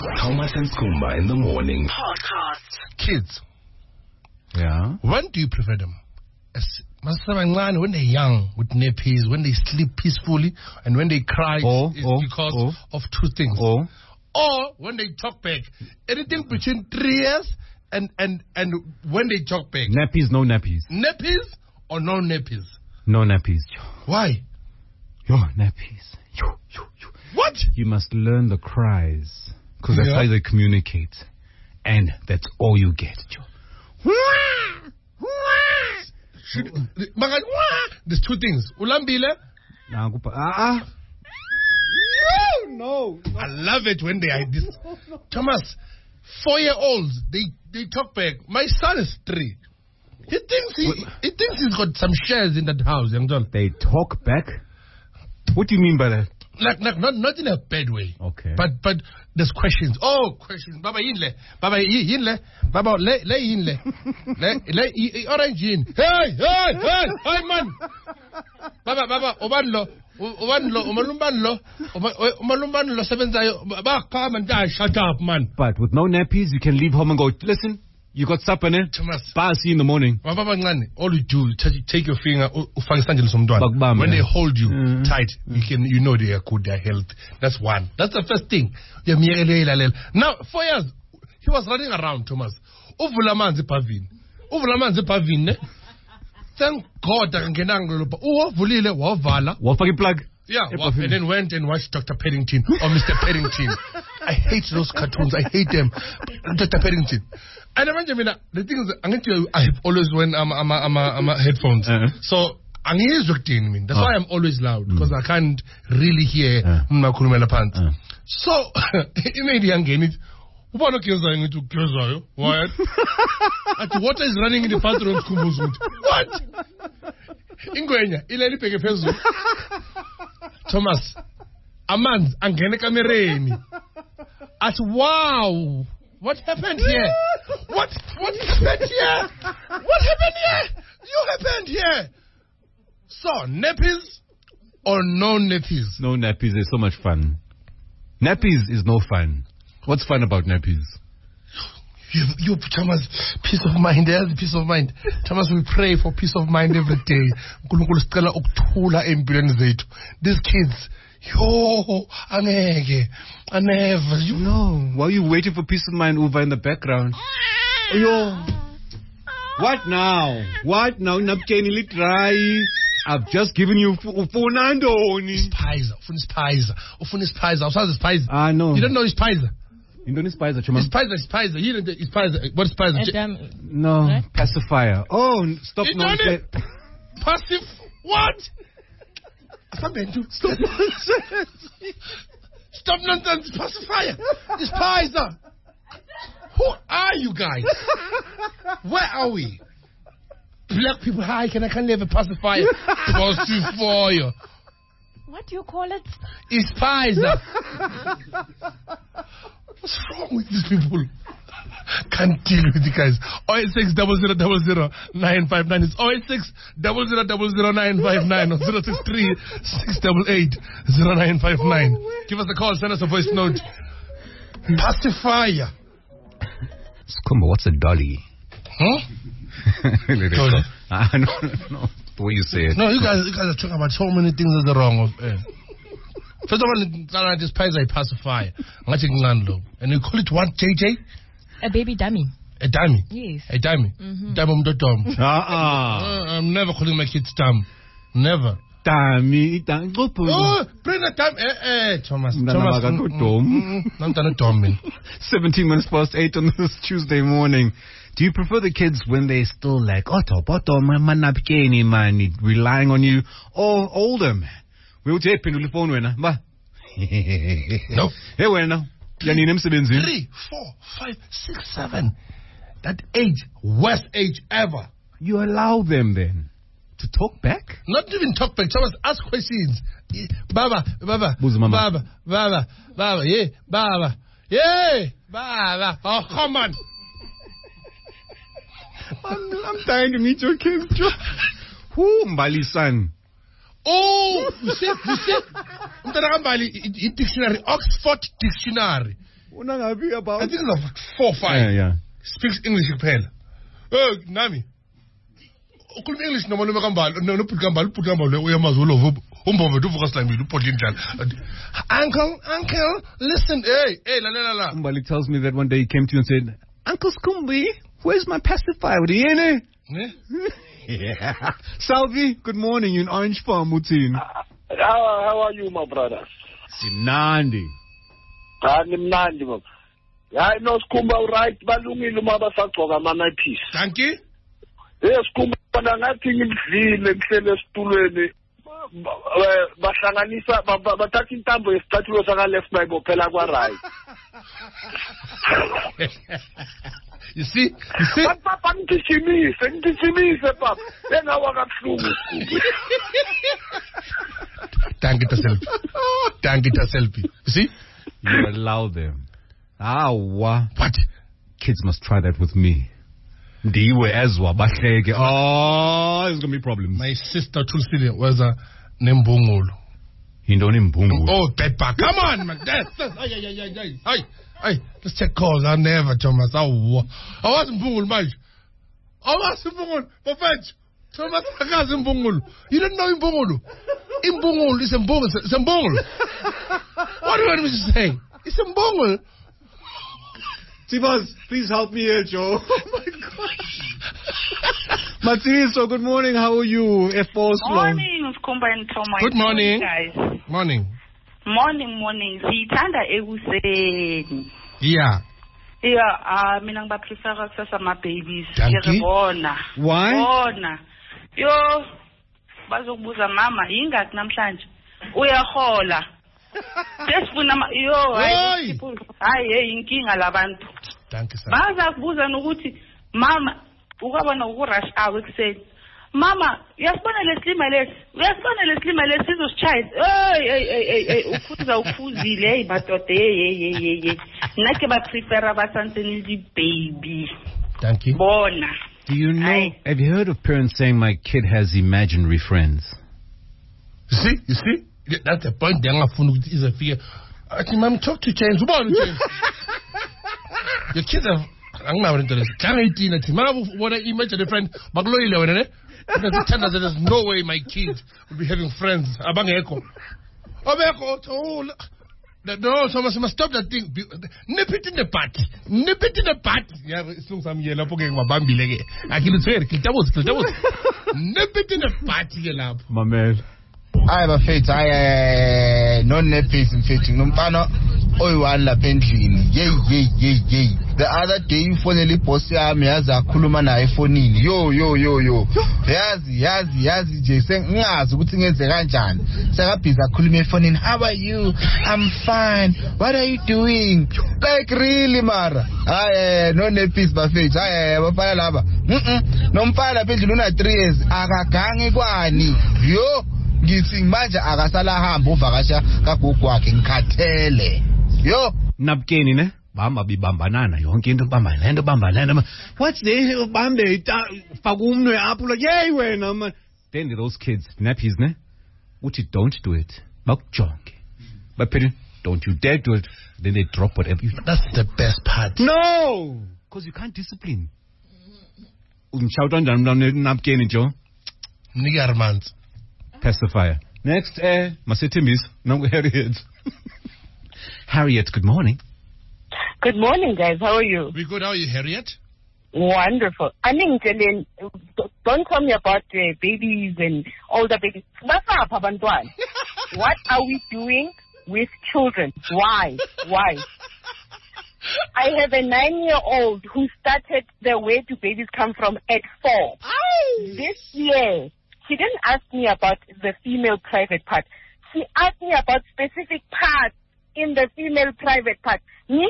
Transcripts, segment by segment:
Thomas and Kumba in the morning. Podcast. Kids. Yeah. When do you prefer them? When they're young with nappies, when they sleep peacefully, and when they cry, it's because of two things. Or when they talk back. Anything between 3 years and when they talk back. Nappies, no nappies. Nappies or no nappies? No nappies. Why? Yo, nappies. Yo. What? You must learn the cries. Because that's how they communicate. And that's all you get. There's two things. Ulambile. No. I love it when they are this. Thomas, 4-year-olds, they talk back. My son is 3. He thinks he's got some shares in that house, young John. They talk back? What do you mean by that? Like not in a bad way. Okay. But there's questions. Questions. Baba yinle. Baba le yinle. Le orange yin. Hey man. Baba obanlo umalumbanlo sebenzayo bakhama nta shut up man. But with no nappies you can leave home and go, listen, you got supper, ne? Bye, see you in the morning. All you do, take your finger, when they hold you tight, you know they are good, they are healthy. That's one. That's the first thing. Now, 4 years, he was running around, Thomas. Uvulamanzi pavin. Thank God I can get plug. Yeah, and then went and watched Dr. Paddington or Mr. Paddington. I hate those cartoons. I hate them. Dr. Paddington. And imagine the thing is, I'm going to tell you, I have always when I'm headphones. So I'm me. That's why I'm always loud because I can't really hear So in the young game, what water is running in the bathroom. What? Ingwenya, ileli peke phezu. Thomas, amanzi angene kamereni. Wow, what happened here? What happened here? What happened here? You happened here. So, nappies or no nappies? No nappies, they're so much fun. Nappies is no fun. What's fun about nappies? You, Thomas, peace of mind. There's peace of mind. Thomas, we pray for peace of mind every day. These kids, I never. No, while you waiting for peace of mind, Uva in the background. What now? Napkeni try. I've just given you Fernando. Spicer. Ah, no. You don't know Spicer. You don't know Spicer, Spicer. You don't know Spicer. What is Spicer? No, what? Pacifier. Oh, stop nonsense. Passive? What? Stop nonsense. Stop nonsense. Pacifier. Spicer. Who are you guys? Where are we? Black people, I can't live a pacifier. Pacifier. What do you call it? It's Spicer. What's wrong with these people? Can't deal with you guys. 086 0000 959. It's 086 0000 959 or 063 688 0959. Give us a call, send us a voice note. Pacifier. Skumba, what's a dolly? Huh? No. The way you say it. No, you guys are talking about so many things that are wrong. First of all, this pie is a pacifier. And you call it what, JJ? A baby dummy. A dummy? Yes. A dummy? Dumb. I'm never calling my kids dumb. Never. Dummy. Oh, bring the dumb. Thomas. 17 minutes past 8 on this Tuesday morning. Do you prefer the kids when they're still like, relying on you, or older, man? We'll take the phone winner. No. Hey, winner. 3, 4, 5, 6, 7. That age, worst age ever. You allow them then to talk back? Not even talk back. Someone ask questions. Baba. Yeah, Baba. Oh, come on. I'm dying to meet your kids. Who, Mbali son? Oh, you see? Dictionary, Oxford Dictionary. About? I think it's like 4 or 5. Yeah. Speaks English kuphela. Nami. Ukhuluma English noma kambalo, no put kambalo uyamazulu umbombe uvuka silambile upodla indlala. Uncle, listen, hey, la. Umbali tells me that one day he came to you and said, Uncle Skumbi, where's my pacifier? Yeah. Salvi, good morning. You're in Orange Farm, Mutin. How are you, my brother? Simnandi. Nimnandi, mama. I know Skumba right, balungile uma basagcoka ama-piece. Thank you. Yes, Skumba ngathi ngimdlile kuhlele esitulweni. Bahlanganisa bathatha intambo yesicathulo saka left bayibophela kwa right. You see? Papa ngijimise papa. Engawa kabuhlungu. Thank it selfie. You see? You allow them. What? Kids must try that with me. Ndiwe ezwa bahleke. There's going to be problems. My sister Tulsile was a Nembungulu. Hindoni Mbungulu. Oh, bedbug. Come on, man. Hey, let's check calls. I never, Thomas. I wasn't Mbungulu, mate. I wasn't Mbungulu. Perfect. Thomas, I wasn't Mbungulu. You don't know Mbungulu. Mbungulu is Mbungulu. It's Mbungulu. What do you want me to say? It's Mbungulu. Tibas, please help me here, Joe. Oh my gosh. Matiso, good morning. How are you? Morning, Skumba and Thomas. Good morning, guys. Morning. Sithanda ekuseni. Yeah. Yeah, mina ngibaprefer kusasa ama babies. Ngiyabona. Why? Bona. Yo, bazokubuza mama, ingaki namhlanje? Uyahola. Desifuna hayi inkinga labantu. Thank you sir. Baza kubuza nokuthi mama ukabona ukurush hour ekuseni. Mama, uyasibona leslima lesi sizosichayisa. Uphuzile hey madoda hey. Nake ba prefer abasansenili baby. Thank you. Bona. Do you know, have you heard of parents saying my kid has imaginary friends? You see? That's the point. Is a fear. I think, Mom, talk to James. Your kids are. I'm not interested. Can't eat it. What I imagine a friend. There's no way my kids will be having friends. Abang Eko. No, so must stop that thing. Nip it in the butt. Yeah, soon some yellow poking my bambi leg. I can say it. Nip it in the butt, yellow. My man. I have a fate. I no nephews in fitting. Numpano, one la pendulin. Yay. The other day, you finally posted me as a Kulumana iPhone. Yo. Yazi, Jason. Yes, good thing is the Ranjan. Serapis are calling me phone. How are you? I'm fine. What are you doing? Like, really, Mara? No nephews, my face. I have a fire lava. No fire pendulina 3 years. Agakangi guani. Yo. Ngithi manje akasala hamba uvakasha kagogo wakhe ngikhathele yo Napkeni ne bamba bibambanana yonke into bamba what's the bambe fakumnwe apho yey wena man. Then those kids nappies ne uthi don't do it bakujonge baphethe don't you dare do it, then they drop whatever you. That's the best part. No, because you can't discipline. Shout on Napkeni Joe Nigarmans pacifier. Next, Masitimbis. No, Harriet. Harriet, good morning. Good morning, guys. How are you? We good. How are you, Harriet? Wonderful. I mean, don't tell me about babies and all the babies. What are we doing with children? Why? I have a 9-year-old who started the Where Do Babies Come From at 4. This year. She didn't ask me about the female private part. She asked me about specific parts in the female private part. You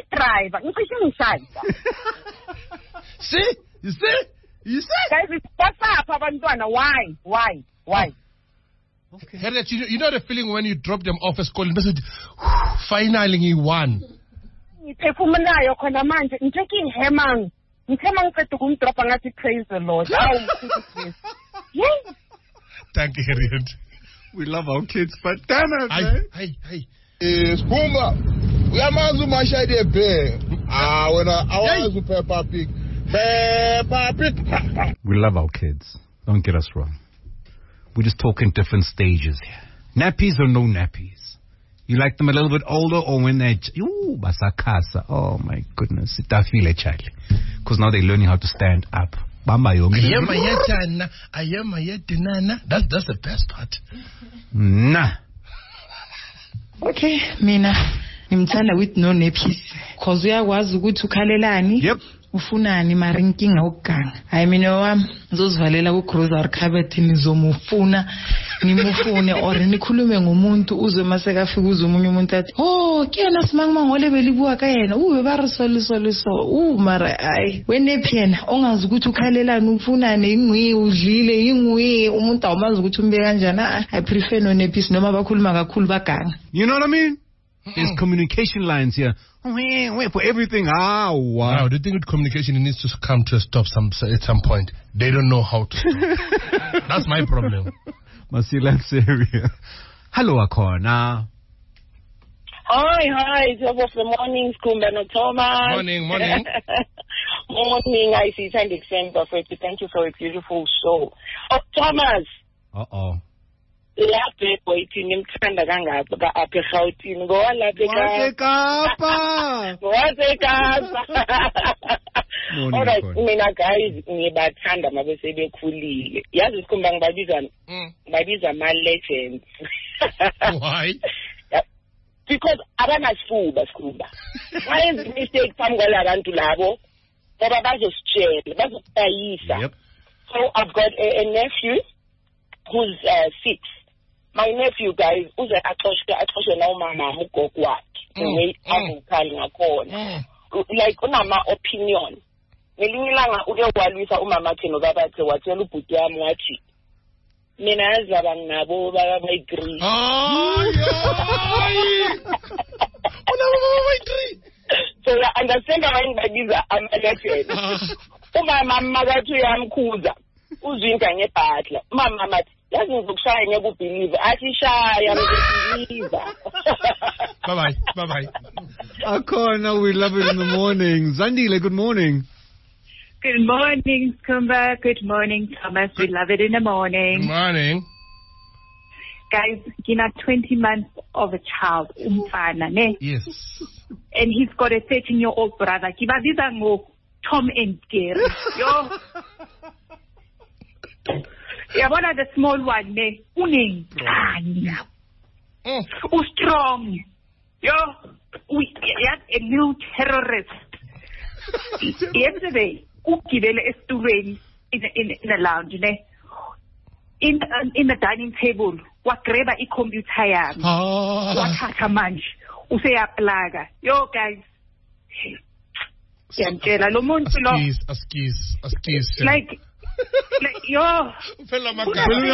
see? Guys, what's up, Abandona? Why? Okay. Harriet, you know the feeling when you drop them off at school and finally you won. Praise the Lord. Yes. Thank you, Harriet. We love our kids, but damn it, man. Skumba. Uyamazi umashayide Bear. Wena awazi Peppa Pig. Peppa Pig. We love our kids. Don't get us wrong. We're just talking different stages here. Nappies or no nappies? You like them a little bit older or when they're... Ooh, basakasa. Oh, my goodness. Itafile, Charlie. Because now they're learning how to stand up. Bamba yonke. That's the best part. Nah. Okay, mina ngimthanda with no nappies. Cause uyakwazi ukuthi ukhalelani. Yep. Ufunani mara inkinga ukuganga. Hayi mina wami ngizozivalela ku grocery cabinet nizomufuna nimufune or nikhulume ngomuntu uzwe masekafika uze umunye umuntu athi oh kuyena simangimangole belibuka kayena ube barisoliso mara hayi wenephi yena ongazi ukuthi ukhalelani ufunane ingwi udlile ingwi umuntu awumazi ukuthi umbe kanjani. I prefer no nepis noma bakhuluma kakhulu baganga. You know what I mean? There's communication lines here. Wait for everything. Wow. Now, the thing with communication, it needs to come to a stop at some point. They don't know how to stop. That's my problem. Masila Seria. Hello, Akona. Hi. Top of the morning, Skumbano Thomas. Morning. Morning. I see Sunday December. Thank you for a beautiful show. Oh, Thomas. Uh-oh. Lapha waiting ngimthanda kangaka apha eGauteng ngoba lapha eKapa. Alright, mina guys ngibathanda mabese bekhulile. Yazi sikhumba ngibabiza ama legends. Why? Because abanasifuba sikhumba. Mayenza mistake phambi kwalabantu labo ngoba bazositshela, bazokutayisa. Yep. So I've got a nephew who's 6. My nephew, guys, uze axoshwe na umama ugogo wakhe avukhali ngakhona like unama opinion ngelinye ilanga uke walwisa umama wakhe nobaba wakhe watshela ubhuti wami wathi mina yazaba nabo baba bayigree so I understand why ngibabiza ama-legend umama makathi uyamkhuza uzwinka ngebhadla umama mathi yazi ngizokushaya ngekubhiliva athi shaya ngikubhiliva. Bye. Akona, we love it in the morning. Zandile, good morning. Good morning, Skumba. Good morning, Thomas. We love it in the morning. Good morning. Guys, Gina, 20 months of a child, umfana, ne? Yes. And he's got a 13-year-old brother. Kibabiza ngo Tom and Jerry. Yo. Yeah, one of the small one, ne? Unenganya. Strong. Yo. We had a new terrorist. Yesterday, ukibele estulweni in the lounge, ne? In the dining table, wagreba icomputer yami. Wathatha manje. Useyaplaga. Yo guys. Yantshela lo muntu lo. Askis. Like yo. Fella Una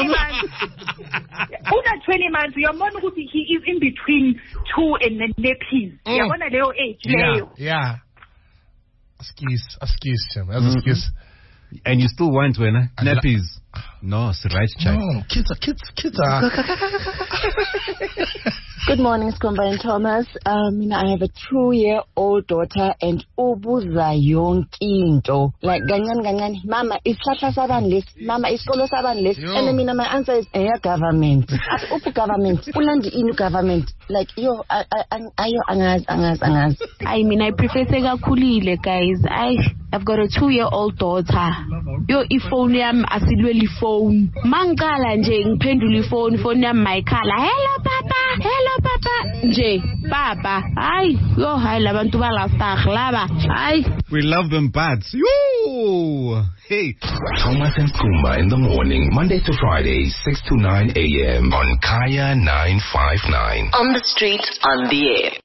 20 months. Uyabona ukuthi he is in between 2 and the nappies. Uyabona leyo age leyo. Yeah. Askis. And you still want when nappies? No, it's the right child. No, kids are. Good morning, Skumba and Thomas. I have a 2-year-old daughter and ubuza yonke into. Like ganyan, mama, isihlahla sabani lesi? Mama, isikolo sabani lesi? And mina my answer is government. At upu government, ulandi inu government. Like yo, ayo angazi. I mean, I prefer sekakhulile, guys. I've got a 2-year-old daughter. Yo, ifone yami asilweli phone. Mangala nje ngiphendula phone yami mayikhala. Hello papa. Nje, papa. Hayi, yo hayi labantu balastar laba. Hayi. We love them bats. Yo! Hey. Thomas and Skumba in the morning, Monday to Friday, 6 to 9 a.m. on Kaya 959. On the street, on the air.